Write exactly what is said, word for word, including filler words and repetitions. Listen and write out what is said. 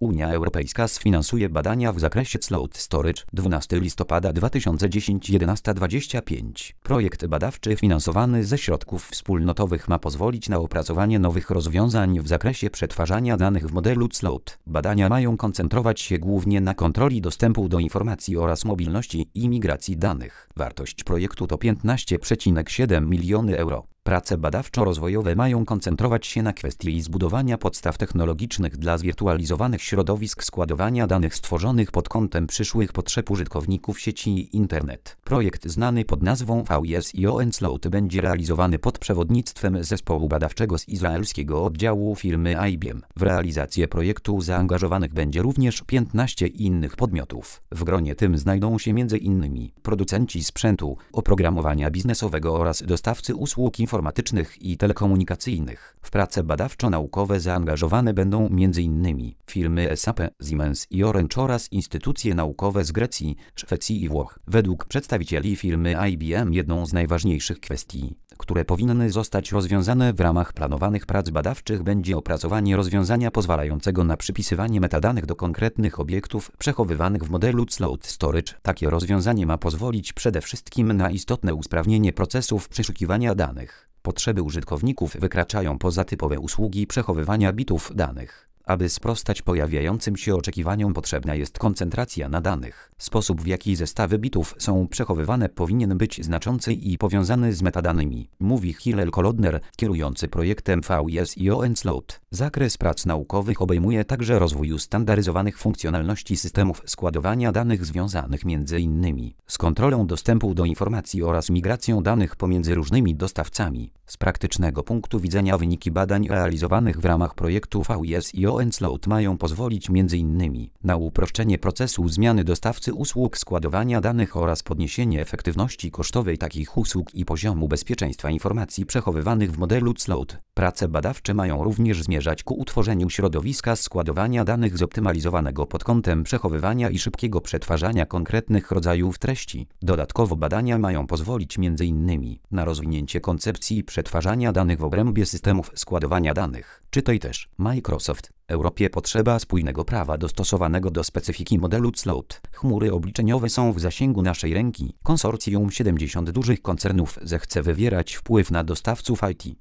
Unia Europejska sfinansuje badania w zakresie Cloud Storage. dwunastego listopada dwa tysiące dziesiątego jedenastego dwudziestego piątego. Projekt badawczy finansowany ze środków wspólnotowych ma pozwolić na opracowanie nowych rozwiązań w zakresie przetwarzania danych w modelu cloud. Badania mają koncentrować się głównie na kontroli dostępu do informacji oraz mobilności i migracji danych. Wartość projektu to piętnaście przecinek siedem miliony euro. Prace badawczo-rozwojowe mają koncentrować się na kwestii zbudowania podstaw technologicznych dla zwirtualizowanych środowisk składowania danych stworzonych pod kątem przyszłych potrzeb użytkowników sieci Internet. Projekt znany pod nazwą V S I O N Cloud będzie realizowany pod przewodnictwem zespołu badawczego z izraelskiego oddziału firmy I B M. W realizację projektu zaangażowanych będzie również piętnaście innych podmiotów. W gronie tym znajdą się między innymi producenci sprzętu, oprogramowania biznesowego oraz dostawcy usług informatycznych i telekomunikacyjnych. W prace badawczo-naukowe zaangażowane będą między innymi firmy S A P, Siemens i Orange oraz instytucje naukowe z Grecji, Szwecji i Włoch. Według przedstawicieli firmy I B M jedną z najważniejszych kwestii, które powinny zostać rozwiązane w ramach planowanych prac badawczych, będzie opracowanie rozwiązania pozwalającego na przypisywanie metadanych do konkretnych obiektów przechowywanych w modelu Cloud Storage. Takie rozwiązanie ma pozwolić przede wszystkim na istotne usprawnienie procesów przeszukiwania danych. Potrzeby użytkowników wykraczają poza typowe usługi przechowywania bitów danych. Aby sprostać pojawiającym się oczekiwaniom, potrzebna jest koncentracja na danych. Sposób, w jaki zestawy bitów są przechowywane, powinien być znaczący i powiązany z metadanymi, mówi Hillel Kolodner, kierujący projektem V S I O N Cloud. Zakres prac naukowych obejmuje także rozwój ustandaryzowanych funkcjonalności systemów składowania danych związanych między innymi z kontrolą dostępu do informacji oraz migracją danych pomiędzy różnymi dostawcami. Z praktycznego punktu widzenia wyniki badań realizowanych w ramach projektu V S I O N Cloud mają pozwolić między innymi na uproszczenie procesu zmiany dostawcy usług składowania danych oraz podniesienie efektywności kosztowej takich usług i poziomu bezpieczeństwa informacji przechowywanych w modelu cloud. Prace badawcze mają również zmierzać ku utworzeniu środowiska składowania danych zoptymalizowanego pod kątem przechowywania i szybkiego przetwarzania konkretnych rodzajów treści. Dodatkowo badania mają pozwolić między innymi na rozwinięcie koncepcji przetwarzania danych w obrębie systemów składowania danych. Czytaj też Microsoft. Europie potrzeba spójnego prawa dostosowanego do specyfiki modelu cloud. Chmury obliczeniowe są w zasięgu naszej ręki. Konsorcjum siedemdziesięciu dużych koncernów zechce wywierać wpływ na dostawców I T.